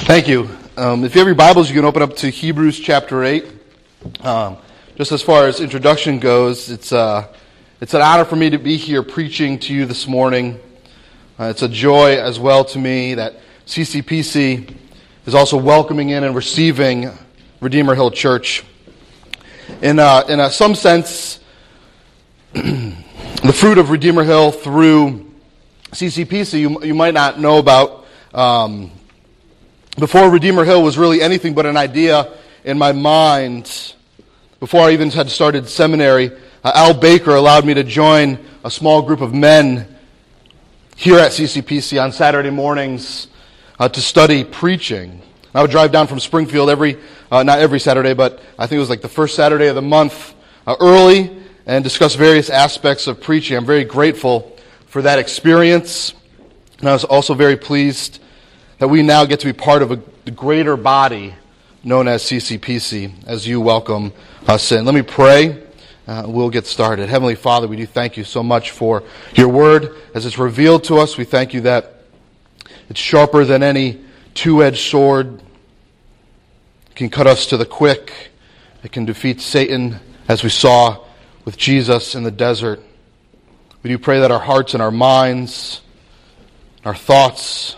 Thank you. If you have your Bibles, you can open up to Hebrews chapter 8. Just as far as introduction goes, it's an honor for me to be here preaching to you this morning. It's a joy as well to me that CCPC is also welcoming in and receiving Redeemer Hill Church. In some sense, the fruit of Redeemer Hill through CCPC you might not know about. Before Redeemer Hill was really anything but an idea in my mind, before I even had started seminary, Al Baker allowed me to join a small group of men here at CCPC on Saturday mornings to study preaching. I would drive down from Springfield not every Saturday, but I think it was like the first Saturday of the month early and discuss various aspects of preaching. I'm very grateful for that experience, and I was also very pleased that we now get to be part of the greater body known as CCPC as you welcome us in. Let me pray. We'll get started. Heavenly Father, we do thank you so much for your word as it's revealed to us. We thank you that it's sharper than any two-edged sword. It can cut us to the quick. It can defeat Satan as we saw with Jesus in the desert. We do pray that our hearts and our minds, our thoughts,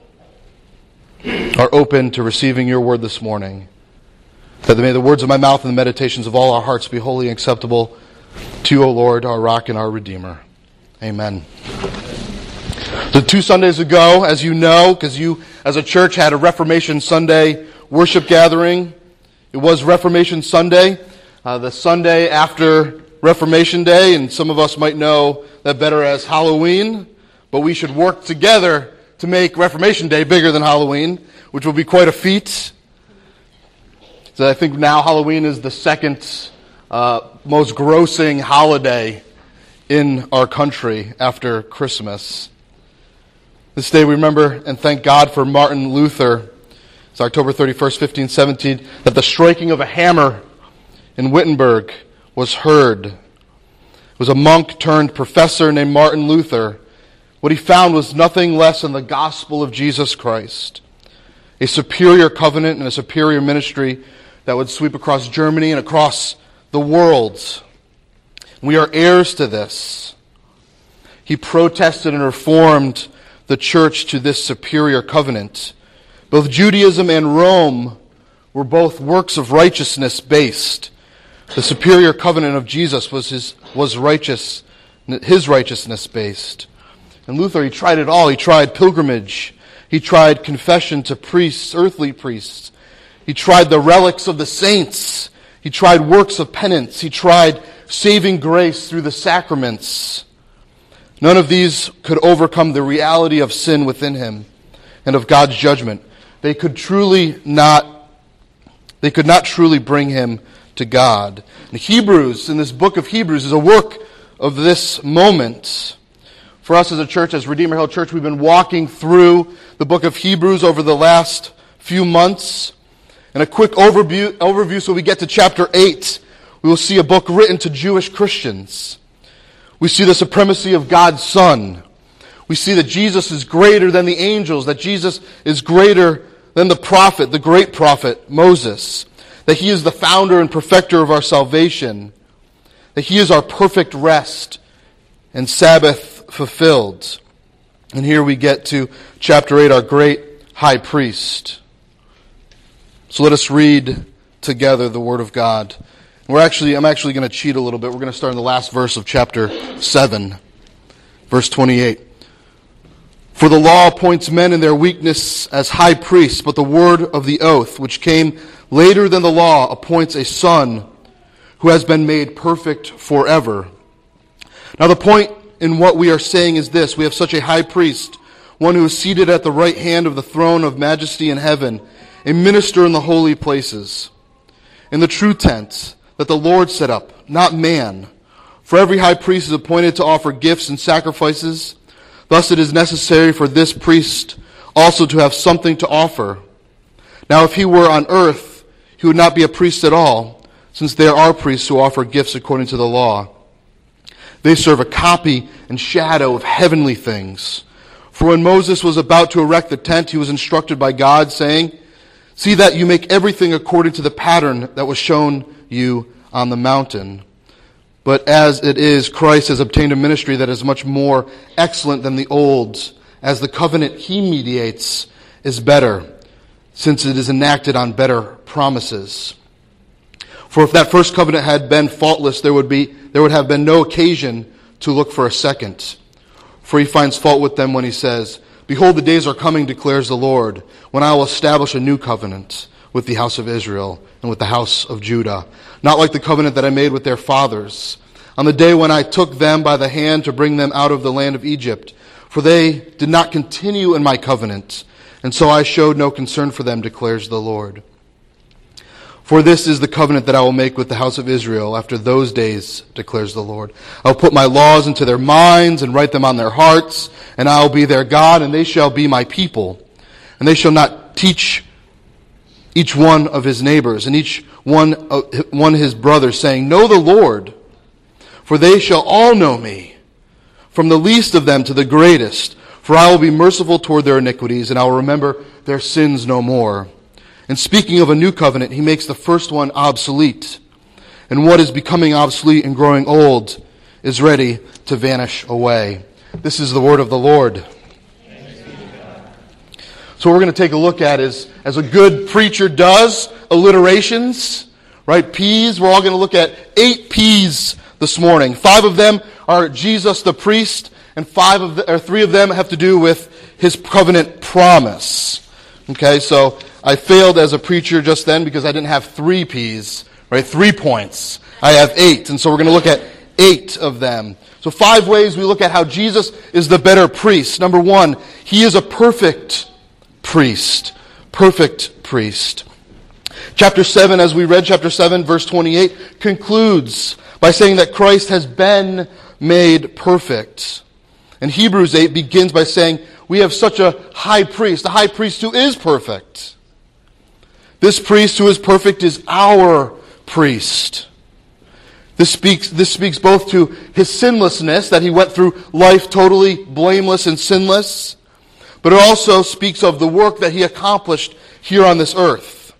are open to receiving your word this morning. That may the words of my mouth and the meditations of all our hearts be wholly acceptable to you, O Lord, our rock and our Redeemer. Amen. So 2 Sundays ago, as you know, because you as a church had a Reformation Sunday worship gathering, it was Reformation Sunday, the Sunday after Reformation Day, and some of us might know that better as Halloween, but we should work together to make Reformation Day bigger than Halloween, which will be quite a feat. So I think now Halloween is the second most grossing holiday in our country after Christmas. This day we remember and thank God for Martin Luther. It's October 31st, 1517, that the striking of a hammer in Wittenberg was heard. It was a monk turned professor named Martin Luther. What he found was nothing less than the gospel of Jesus Christ, a superior covenant and a superior ministry that would sweep across Germany and across the world. We are heirs to this. He protested and reformed the church to this superior covenant. Both Judaism and Rome were both works of righteousness based. The superior covenant of Jesus was his righteousness based. And Luther, he tried it all. He tried pilgrimage. He tried confession to priests, earthly priests. He tried the relics of the saints. He tried works of penance. He tried saving grace through the sacraments. None of these could overcome the reality of sin within him and of God's judgment. They could not truly bring him to God. And Hebrews, in this book of Hebrews, is a work of this moment. For us as a church, as Redeemer Hill Church, we've been walking through the book of Hebrews over the last few months. And a quick overview so we get to chapter 8. We will see a book written to Jewish Christians. We see the supremacy of God's Son. We see that Jesus is greater than the angels, that Jesus is greater than the prophet, the great prophet, Moses, that he is the founder and perfecter of our salvation, that he is our perfect rest and Sabbath fulfilled. And here we get to chapter 8, our great high priest. So let us read together the word of God. I'm actually going to cheat a little bit. We're going to start in the last verse of chapter 7, verse 28. For the law appoints men in their weakness as high priests, but the word of the oath, which came later than the law, appoints a son who has been made perfect forever. Now the point in what we are saying is this: we have such a high priest, one who is seated at the right hand of the throne of majesty in heaven, a minister in the holy places, in the true tent that the Lord set up, not man. For every high priest is appointed to offer gifts and sacrifices. Thus it is necessary for this priest also to have something to offer. Now if he were on earth, he would not be a priest at all, since there are priests who offer gifts according to the law. They serve a copy and shadow of heavenly things. For when Moses was about to erect the tent, he was instructed by God, saying, See that you make everything according to the pattern that was shown you on the mountain. But as it is, Christ has obtained a ministry that is much more excellent than the old, as the covenant he mediates is better, since it is enacted on better promises. For if that first covenant had been faultless, there would have been no occasion to look for a second. For he finds fault with them when he says, Behold, the days are coming, declares the Lord, when I will establish a new covenant with the house of Israel and with the house of Judah, not like the covenant that I made with their fathers, on the day when I took them by the hand to bring them out of the land of Egypt. For they did not continue in my covenant, and so I showed no concern for them, declares the Lord. For this is the covenant that I will make with the house of Israel after those days, declares the Lord. I will put my laws into their minds and write them on their hearts, and I will be their God, and they shall be my people. And they shall not teach each one of his neighbors, and each one his brother, saying, Know the Lord, for they shall all know me, from the least of them to the greatest. For I will be merciful toward their iniquities, and I will remember their sins no more. And speaking of a new covenant, he makes the first one obsolete. And what is becoming obsolete and growing old is ready to vanish away. This is the word of the Lord. So what we're going to take a look at is, as a good preacher does, alliterations, right? P's. We're all going to look at 8 P's this morning. 5 of them are Jesus the priest, and 3 of them have to do with his covenant promise. Okay, so I failed as a preacher just then because I didn't have 3 P's, right? 3 points. I have 8, and so we're going to look at 8 of them. So 5 ways we look at how Jesus is the better priest. Number 1, he is a perfect priest. Perfect priest. Chapter 7, as we read chapter 7, verse 28, concludes by saying that Christ has been made perfect. And Hebrews 8 begins by saying, we have such a high priest who is perfect. This priest who is perfect is our priest. This speaks both to his sinlessness, that he went through life totally blameless and sinless, but it also speaks of the work that he accomplished here on this earth.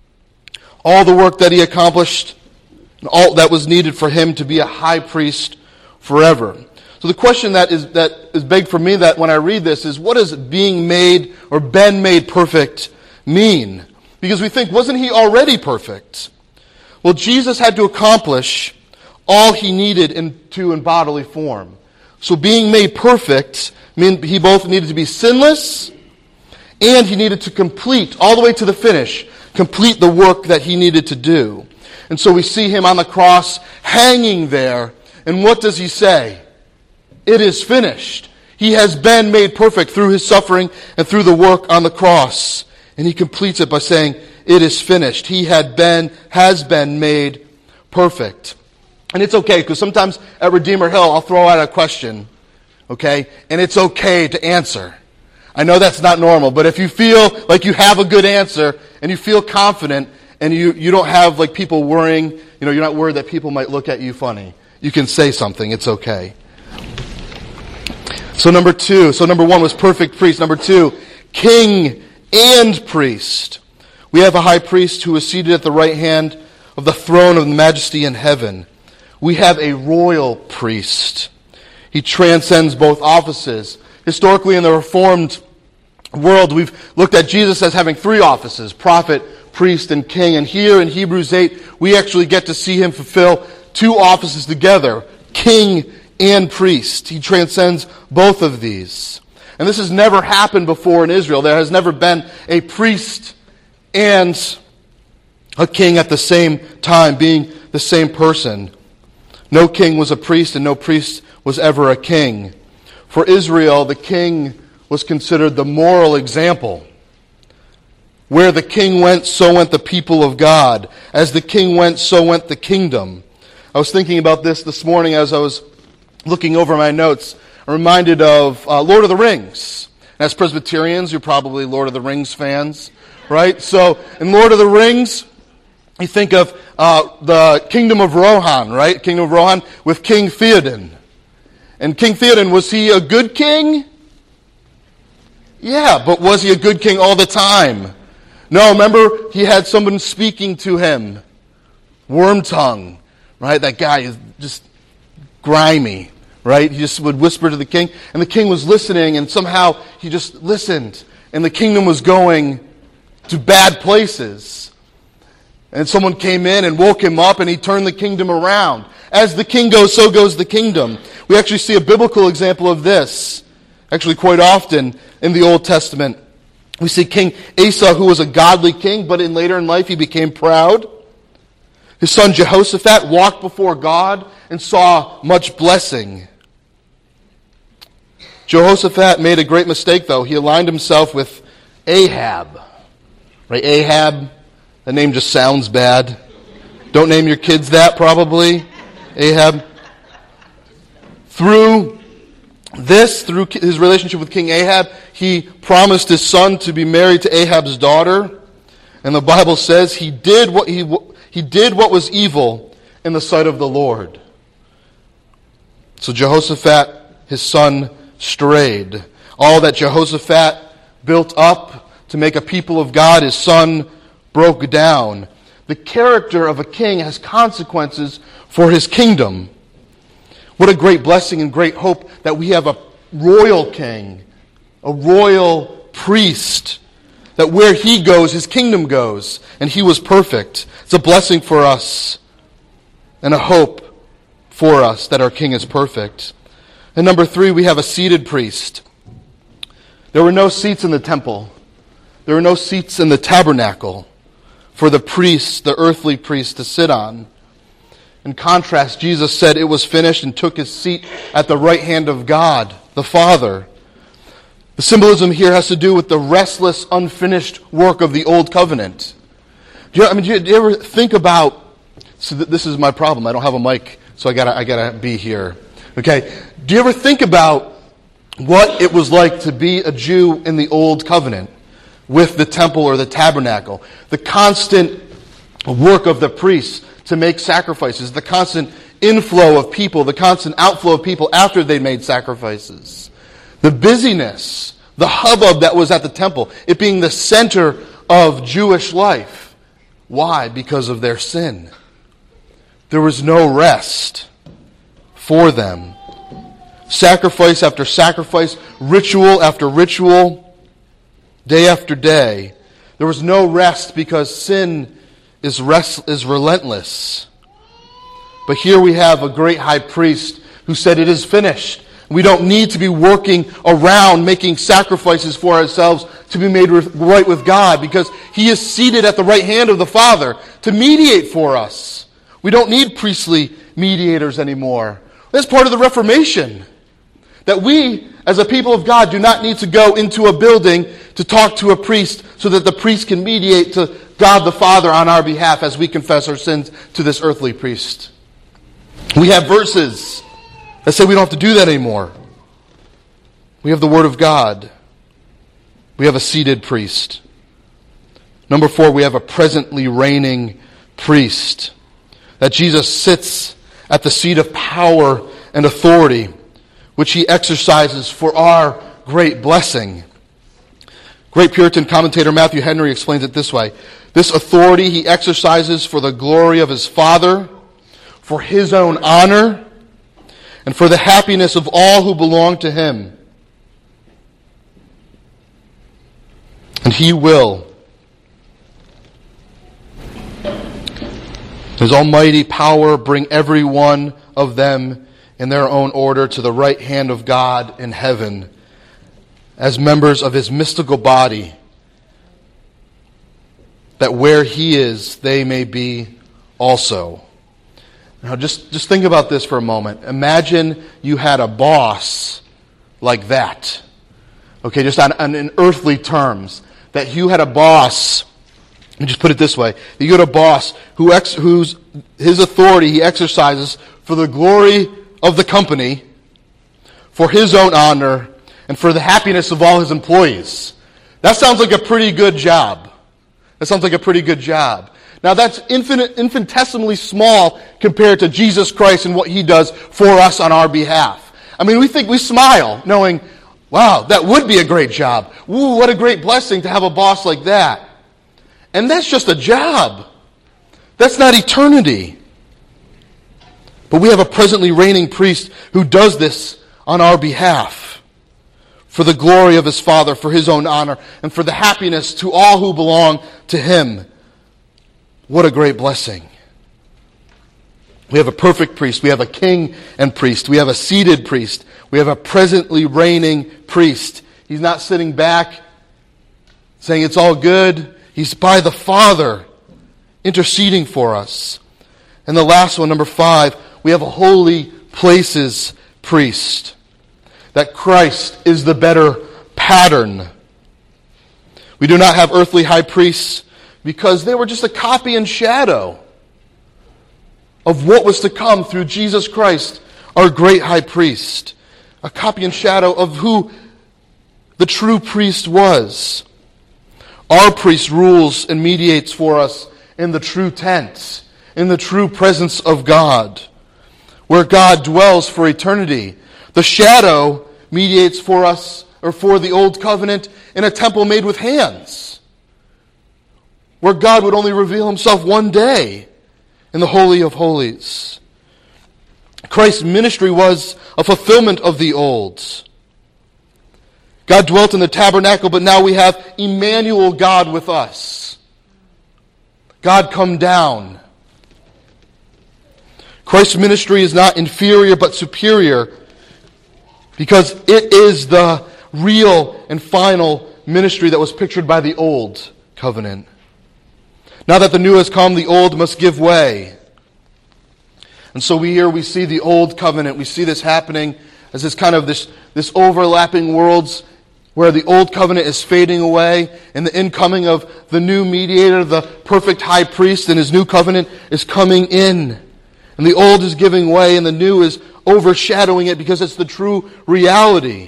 All the work that he accomplished, and all that was needed for him to be a high priest forever. So the question that is begged for me that when I read this is, what does being made or been made perfect mean? Because we think, wasn't he already perfect? Well, Jesus had to accomplish all he needed in bodily form. So being made perfect meant he both needed to be sinless and he needed to complete, all the way to the finish, complete the work that he needed to do. And so we see him on the cross hanging there, and what does he say? It is finished. He has been made perfect through his suffering and through the work on the cross. And he completes it by saying, it is finished. He has been made perfect. And it's okay, because sometimes at Redeemer Hill, I'll throw out a question, okay? And it's okay to answer. I know that's not normal, but if you feel like you have a good answer, and you feel confident, and you don't have like people worrying, you're not worried that people might look at you funny, you can say something, it's okay. So number 1 was perfect priest. Number 2, king and priest. We have a high priest who is seated at the right hand of the throne of the majesty in heaven. We have a royal priest. He transcends both offices. Historically, in the Reformed world, we've looked at Jesus as having 3 offices: prophet, priest, and king. And here in Hebrews 8, we actually get to see him fulfill 2 offices together: king and priest. He transcends both of these. And this has never happened before in Israel. There has never been a priest and a king at the same time, being the same person. No king was a priest, and no priest was ever a king. For Israel, the king was considered the moral example. Where the king went, so went the people of God. As the king went, so went the kingdom. I was thinking about this morning as I was looking over my notes. I'm reminded of Lord of the Rings. As Presbyterians, you're probably Lord of the Rings fans, right? So in Lord of the Rings, you think of the Kingdom of Rohan, right? Kingdom of Rohan with King Theoden. And King Theoden, was he a good king? Yeah, but was he a good king all the time? No, remember, he had someone speaking to him. Wormtongue, right? That guy is just grimy, right? He just would whisper to the king, and the king was listening, and somehow he just listened, and the kingdom was going to bad places. And someone came in and woke him up, and he turned the kingdom around. As the king goes, so goes the kingdom. We actually see a biblical example of this, actually quite often in the Old Testament. We see King Asa, who was a godly king, but later in life he became proud. His son Jehoshaphat walked before God and saw much blessing. Jehoshaphat made a great mistake, though. He aligned himself with Ahab. Right? Ahab, that name just sounds bad. Don't name your kids that, probably. Ahab. Through his relationship with King Ahab, he promised his son to be married to Ahab's daughter. And the Bible says he did what was evil in the sight of the Lord. So Jehoshaphat, his son, strayed. All that Jehoshaphat built up to make a people of God, his son broke down. The character of a king has consequences for his kingdom. What a great blessing and great hope that we have a royal king, a royal priest, that where he goes, his kingdom goes, and he was perfect. It's a blessing for us and a hope for us that our king is perfect. And number 3, we have a seated priest. There were no seats in the temple. There were no seats in the tabernacle for the priest, the earthly priest, to sit on. In contrast, Jesus said it was finished and took his seat at the right hand of God, the Father. The symbolism here has to do with the restless, unfinished work of the Old Covenant. Do you ever think about, so this is my problem, I don't have a mic, so I gotta be here. Okay, do you ever think about what it was like to be a Jew in the Old Covenant with the temple or the tabernacle? The constant work of the priests to make sacrifices, the constant inflow of people, the constant outflow of people after they made sacrifices. The busyness, the hubbub that was at the temple, it being the center of Jewish life. Why? Because of their sin. There was no rest for them. Sacrifice after sacrifice, ritual after ritual, day after day. There was no rest because sin is relentless. But here we have a great high priest who said it is finished. We don't need to be working around making sacrifices for ourselves to be made right with God, because he is seated at the right hand of the Father to mediate for us. We don't need priestly mediators anymore. That's part of the Reformation. That we, as a people of God, do not need to go into a building to talk to a priest so that the priest can mediate to God the Father on our behalf as we confess our sins to this earthly priest. We have verses that say we don't have to do that anymore. We have the Word of God. We have a seated priest. Number 4, we have a presently reigning priest. That Jesus sits at the seat of power and authority, which he exercises for our great blessing. Great Puritan commentator Matthew Henry explains it this way. This authority he exercises for the glory of his Father, for his own honor, and for the happiness of all who belong to him. And he will, his almighty power, bring every one of them in their own order to the right hand of God in heaven, as members of his mystical body, that where he is, they may be also. Now just think about this for a moment. Imagine you had a boss like that. Okay, just in earthly terms. That you had a boss, let me just put it this way, that you had a boss whose his authority he exercises for the glory of the company, for his own honor, and for the happiness of all his employees. That sounds like a pretty good job. Now that's infinitesimally small compared to Jesus Christ and what he does for us on our behalf. I mean, we smile knowing, wow, that would be a great job. Ooh, what a great blessing to have a boss like that. And that's just a job. That's not eternity. But we have a presently reigning priest who does this on our behalf, for the glory of his Father, for his own honor, and for the happiness to all who belong to him. What a great blessing. We have a perfect priest. We have a king and priest. We have a seated priest. We have a presently reigning priest. He's not sitting back saying it's all good. He's by the Father interceding for us. And the last one, number 5, we have a holy places priest. That Christ is the better pattern. We do not have earthly high priests because they were just a copy and shadow of what was to come through Jesus Christ, our great high priest. A copy and shadow of who the true priest was. Our priest rules and mediates for us in the true tent, in the true presence of God, where God dwells for eternity. The shadow mediates for us, or for the old covenant, in a temple made with hands, where God would only reveal himself one day in the Holy of Holies. Christ's ministry was a fulfillment of the old. God dwelt in the tabernacle, but now we have Emmanuel, God with us. God come down. Christ's ministry is not inferior but superior because it is the real and final ministry that was pictured by the old covenant. Now that the new has come, the old must give way. And so we see the old covenant. We see this happening as this kind of this overlapping worlds where the old covenant is fading away and the incoming of the new mediator, the perfect high priest, and his new covenant is coming in. And the old is giving way and the new is overshadowing it because it's the true reality.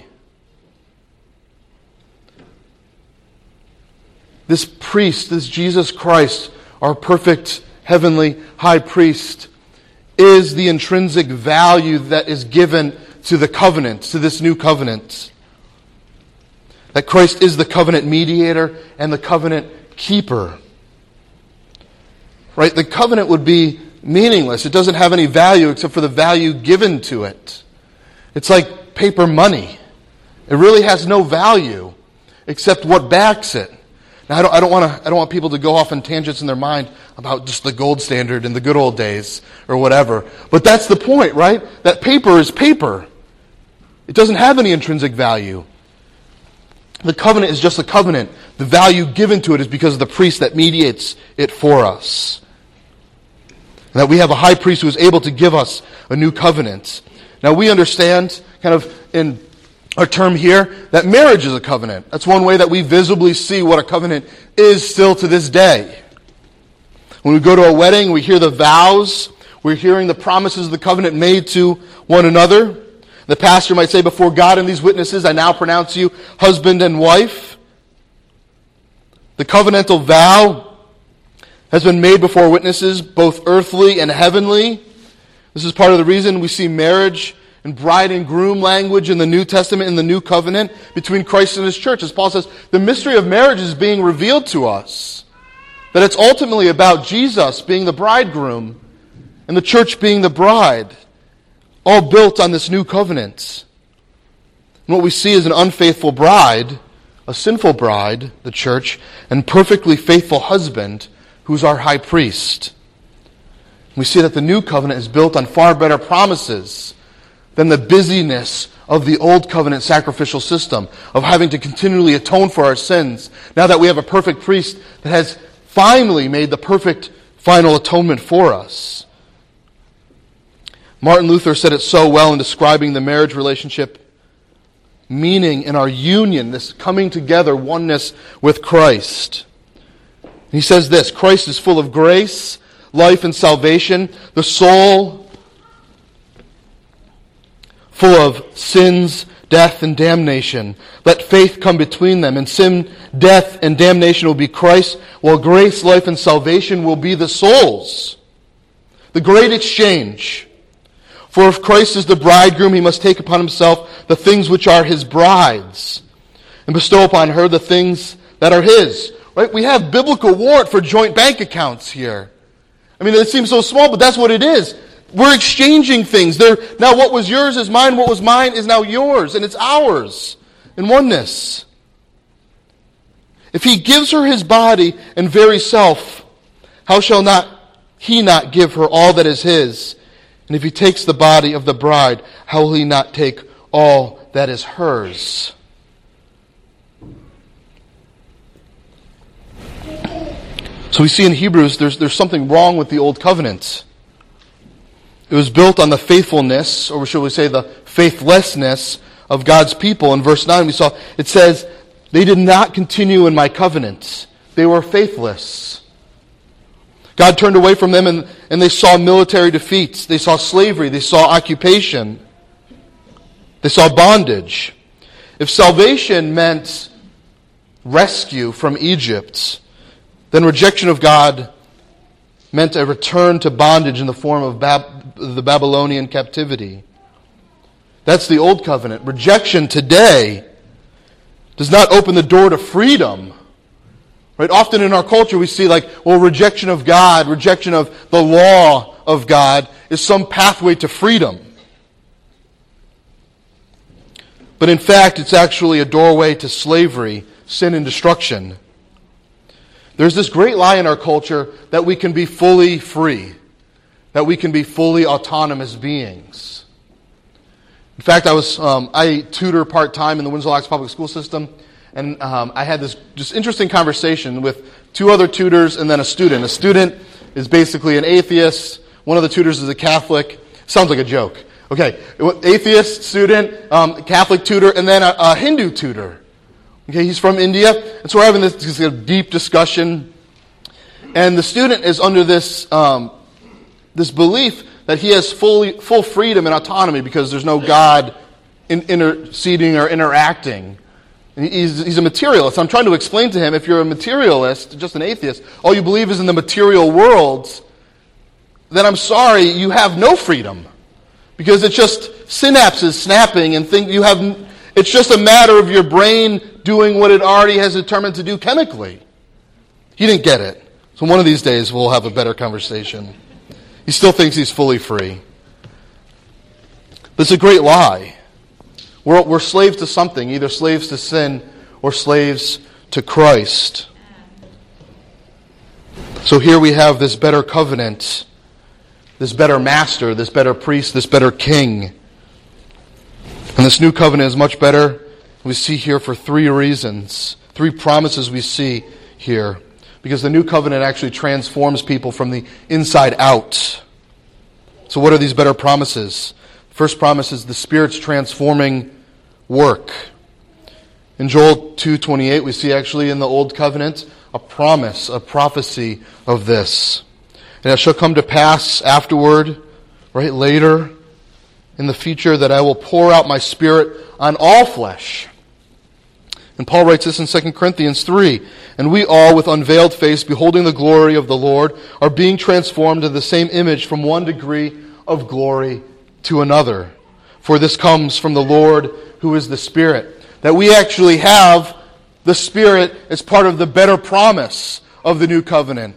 This priest, this Jesus Christ, our perfect heavenly high priest, is the intrinsic value that is given to the covenant, to this new covenant. That Christ is the covenant mediator and the covenant keeper. Right? The covenant would be meaningless. It doesn't have any value except for the value given to it. It's like paper money. It really has no value except what backs it. Now, I don't want people to go off on tangents in their mind about just the gold standard in the good old days or whatever. But that's the point, right? That paper is paper. It doesn't have any intrinsic value. The covenant is just a covenant. The value given to it is because of the priest that mediates it for us. And that we have a high priest who is able to give us a new covenant. Now we understand, kind of in our term here, that marriage is a covenant. That's one way that we visibly see what a covenant is still to this day. When we go to a wedding, we hear the vows. We're hearing the promises of the covenant made to one another. The pastor might say, before God and these witnesses, I now pronounce you husband and wife. The covenantal vow has been made before witnesses, both earthly and heavenly. This is part of the reason we see marriage and bride and groom language in the New Testament, in the New Covenant, between Christ and His church. As Paul says, the mystery of marriage is being revealed to us. That it's ultimately about Jesus being the bridegroom and the church being the bride, all built on this new covenant. And what we see is an unfaithful bride, a sinful bride, the church, and perfectly faithful husband, who's our high priest. We see that the new covenant is built on far better promises than the busyness of the old covenant sacrificial system of having to continually atone for our sins. Now that we have a perfect priest that has finally made the perfect final atonement for us. Martin Luther said it so well in describing the marriage relationship, meaning in our union, this coming together, oneness with Christ. He says this: Christ is full of grace, life, and salvation. The soul full of sins, death, and damnation. Let faith come between them, and sin, death, and damnation will be Christ, while grace, life, and salvation will be the soul's. The great exchange. For if Christ is the bridegroom, He must take upon Himself the things which are His bride's, and bestow upon her the things that are His. right? We have biblical warrant for joint bank accounts here. I mean, it seems so small, but that's what it is. We're exchanging things. Now what was yours is mine, what was mine is now yours, and it's ours in oneness. If he gives her his body and very self, how shall he not give her all that is his? And if he takes the body of the bride, how will he not take all that is hers? So we see in Hebrews there's something wrong with the old covenant. It was built on the faithfulness, or shall we say the faithlessness of God's people. In verse 9 we saw, it says, they did not continue in my covenant. They were faithless. God turned away from them and they saw military defeats. They saw slavery. They saw occupation. They saw bondage. If salvation meant rescue from Egypt, then rejection of God meant a return to bondage in the form of the Babylonian captivity. That's the old covenant. Rejection today does not open the door to freedom. Right? Often in our culture we see rejection of God, rejection of the law of God is some pathway to freedom. But in fact, it's actually a doorway to slavery, sin, and destruction. There's this great lie in our culture that we can be fully free, that we can be fully autonomous beings. In fact, I tutor part-time in the Winslow Locks Public School System, and I had this just interesting conversation with two other tutors and then a student. A student is basically an atheist. One of the tutors is a Catholic. Sounds like a joke. Okay, atheist student, Catholic tutor, and then a Hindu tutor. Okay, he's from India, and so we're having this deep discussion. And the student is under this this belief that he has full freedom and autonomy because there's no God interceding or interacting. He's a materialist. I'm trying to explain to him, if you're a materialist, just an atheist, all you believe is in the material world, then I'm sorry, you have no freedom. Because it's just synapses snapping and it's just a matter of your brain doing what it already has determined to do chemically. He didn't get it. So one of these days we'll have a better conversation. He still thinks he's fully free. But it's a great lie. We're slaves to something, either slaves to sin or slaves to Christ. So here we have this better covenant, this better master, this better priest, this better king. And this new covenant is much better, we see here, for three reasons. Three promises we see here. Because the new covenant actually transforms people from the inside out. So what are these better promises? First promise is the Spirit's transforming work. In Joel 2:28, we see actually in the Old Covenant a promise, a prophecy of this. And it shall come to pass afterward, right, later in the future, that I will pour out my Spirit on all flesh. And Paul writes this in 2 Corinthians 3. And we all, with unveiled face, beholding the glory of the Lord, are being transformed into the same image from one degree of glory to another. For this comes from the Lord, who is the Spirit. That we actually have the Spirit as part of the better promise of the new covenant.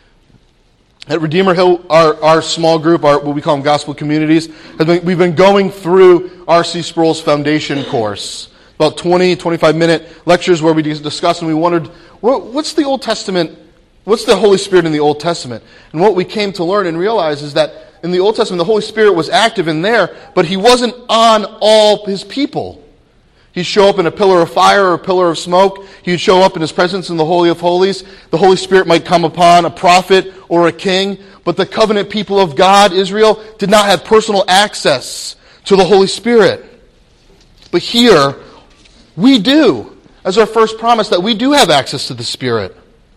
At Redeemer Hill, our small group, what we call them gospel communities, we've been going through R.C. Sproul's foundation course. About 20, 25-minute lectures where we discussed, and we wondered, what's the Old Testament, what's the Holy Spirit in the Old Testament? And what we came to learn and realize is that in the Old Testament, the Holy Spirit was active in there, but He wasn't on all His people. He'd show up in a pillar of fire or a pillar of smoke. He'd show up in His presence in the Holy of Holies. The Holy Spirit might come upon a prophet or a king, but the covenant people of God, Israel, did not have personal access to the Holy Spirit. But here, we do, as our first promise, that we do have access to the Spirit.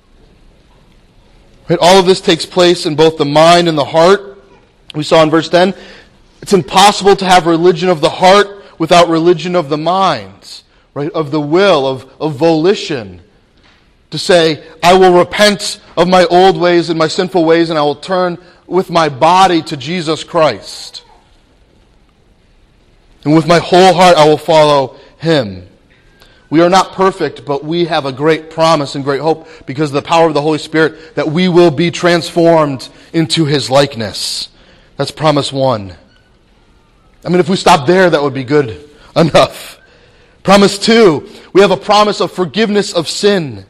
Right? All of this takes place in both the mind and the heart. We saw in verse 10, it's impossible to have religion of the heart without religion of the mind, right? Of the will, of volition. To say, I will repent of my old ways and my sinful ways, and I will turn with my body to Jesus Christ. And with my whole heart I will follow Him. We are not perfect, but we have a great promise and great hope because of the power of the Holy Spirit that we will be transformed into His likeness. That's promise 1. I mean, if we stop there, that would be good enough. Promise 2, we have a promise of forgiveness of sin.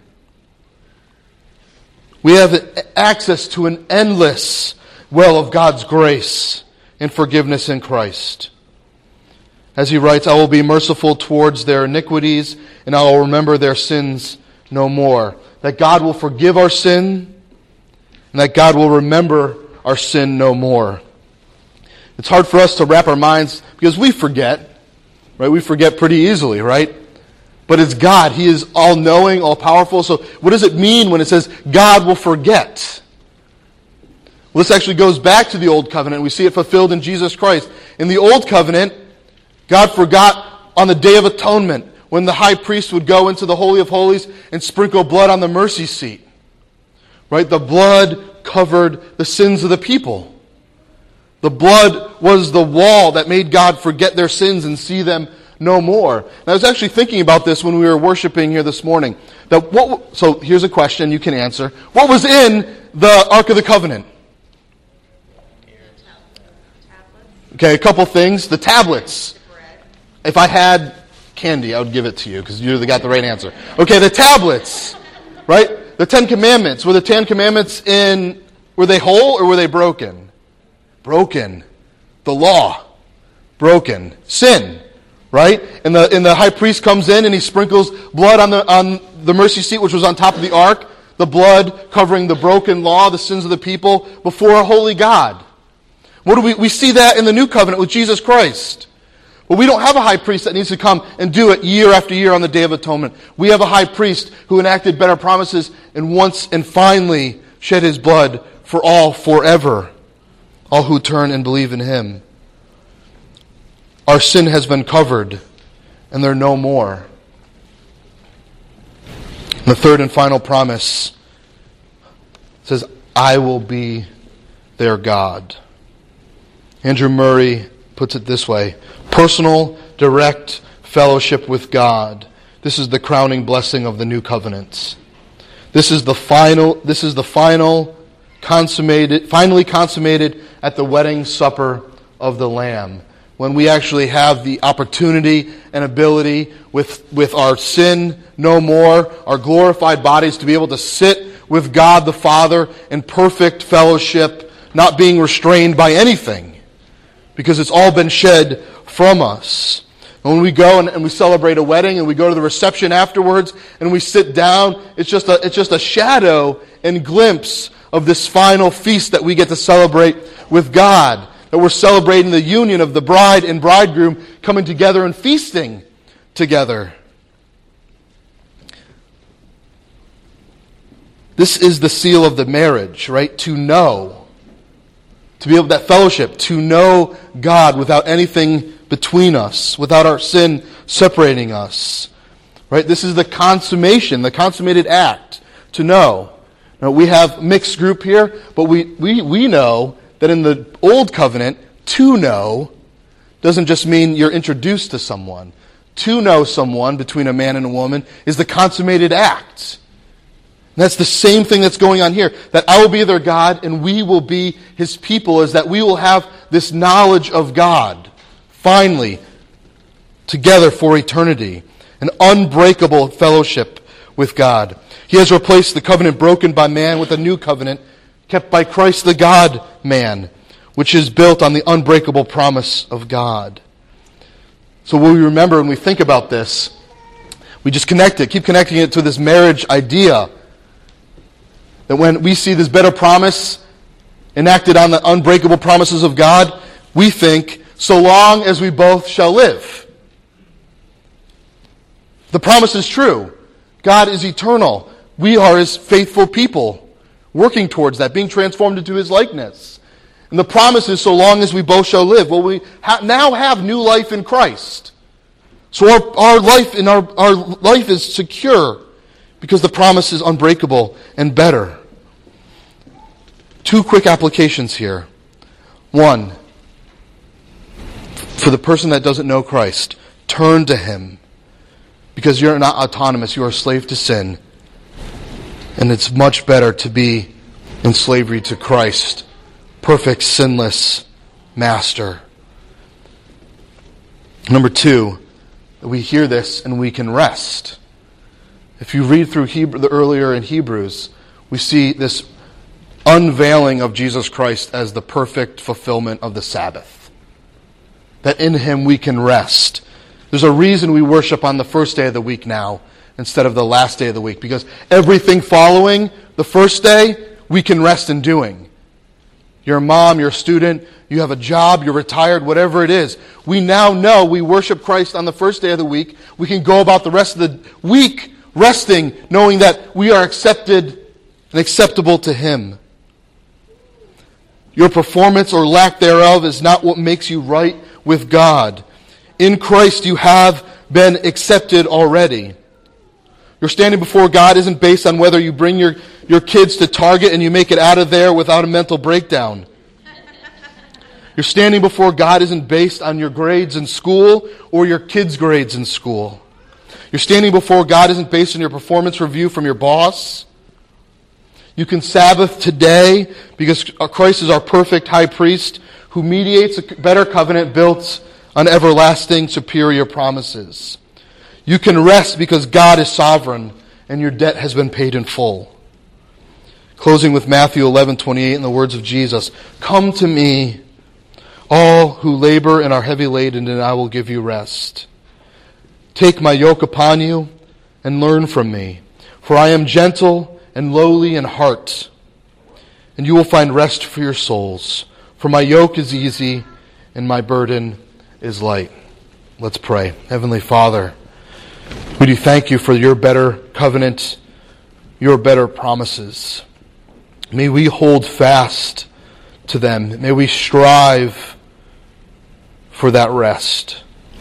We have access to an endless well of God's grace and forgiveness in Christ. As he writes, I will be merciful towards their iniquities, and I will remember their sins no more. That God will forgive our sin, and that God will remember our sin no more. It's hard for us to wrap our minds, because we forget, right? We forget pretty easily, right? But it's God. He is all-knowing, all-powerful. So what does it mean when it says God will forget? Well, this actually goes back to the Old Covenant. We see it fulfilled in Jesus Christ. In the Old Covenant, God forgot on the Day of Atonement when the high priest would go into the Holy of Holies and sprinkle blood on the mercy seat. Right? The blood covered the sins of the people. The blood was the wall that made God forget their sins and see them no more. And I was actually thinking about this when we were worshiping here this morning. So here's a question you can answer. What was in the Ark of the Covenant? Okay, a couple things. The tablets. If I had candy, I would give it to you because you got the right answer. Okay, the tablets, right? The 10 Commandments. Were the 10 Commandments were they whole or were they broken? Broken. The law. Broken. Sin. Right? And the high priest comes in and he sprinkles blood on the mercy seat, which was on top of the ark. The blood covering the broken law, the sins of the people, before a holy God. What do we see that in the new covenant with Jesus Christ? Well, we don't have a high priest that needs to come and do it year after year on the Day of Atonement. We have a high priest who enacted better promises and once and finally shed his blood for all forever. All who turn and believe in him. Our sin has been covered and they're no more. And the third and final promise says, I will be their God. Andrew Murray puts it this way: personal, direct fellowship with God. This is the crowning blessing of the new covenants. This is the final finally consummated at the wedding supper of the Lamb, when we actually have the opportunity and ability with our sin no more, our glorified bodies, to be able to sit with God the Father in perfect fellowship, not being restrained by anything, because it's all been shed from us. And when we go and we celebrate a wedding and we go to the reception afterwards and we sit down, it's just a shadow and glimpse of this final feast that we get to celebrate with God. That we're celebrating the union of the bride and bridegroom coming together and feasting together. This is the seal of the marriage, right? To know. To be able that fellowship, to know God without anything between us, without our sin separating us. Right? This is the consummation, the consummated act, to know. Now, we have mixed group here, but we know that in the Old Covenant, to know doesn't just mean you're introduced to someone. To know someone between a man and a woman is the consummated act. And that's the same thing that's going on here. That I will be their God and we will be His people, is that we will have this knowledge of God, finally, together for eternity. An unbreakable fellowship with God. He has replaced the covenant broken by man with a new covenant kept by Christ the God-man, which is built on the unbreakable promise of God. So when we remember and we think about this, we just keep connecting it to this marriage idea. That when we see this better promise enacted on the unbreakable promises of God, we think, so long as we both shall live. The promise is true. God is eternal. We are His faithful people, working towards that, being transformed into His likeness. And the promise is, so long as we both shall live. Well, we now have new life in Christ. So our life is secure, because the promise is unbreakable and better. Two quick applications here. One, for the person that doesn't know Christ, turn to Him. because you're not autonomous. You are a slave to sin. And it's much better to be in slavery to Christ, perfect, sinless Master. Number two, we hear this and we can rest. If you read through earlier in Hebrews, we see this unveiling of Jesus Christ as the perfect fulfillment of the Sabbath. That in Him we can rest. There's a reason we worship on the first day of the week now instead of the last day of the week, because everything following the first day we can rest in doing. You're a mom, you're a student, you have a job, you're retired, whatever it is. We now know we worship Christ on the first day of the week. We can go about the rest of the week resting, knowing that we are accepted and acceptable to Him. Your performance or lack thereof is not what makes you right with God. In Christ you have been accepted already. Your standing before God isn't based on whether you bring your kids to Target and you make it out of there without a mental breakdown. Your standing before God isn't based on your grades in school or your kids' grades in school. Your standing before God isn't based on your performance review from your boss. You can Sabbath today because Christ is our perfect high priest who mediates a better covenant built on everlasting superior promises. You can rest because God is sovereign and your debt has been paid in full. Closing with Matthew 11:28 in the words of Jesus, "Come to me, all who labor and are heavy laden, and I will give you rest. Take my yoke upon you and learn from me, for I am gentle and lowly in heart, and you will find rest for your souls. For my yoke is easy and my burden is light." Let's pray. Heavenly Father, we do thank you for your better covenant, your better promises. May we hold fast to them. May we strive for that rest.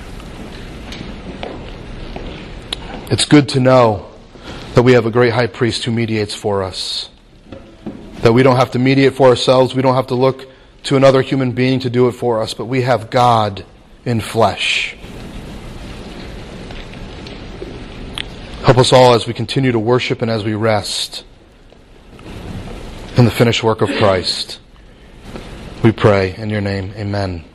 It's good to know that we have a great high priest who mediates for us. That we don't have to mediate for ourselves. We don't have to look to another human being to do it for us, but we have God in flesh. Help us all as we continue to worship and as we rest in the finished work of Christ. We pray in your name. Amen.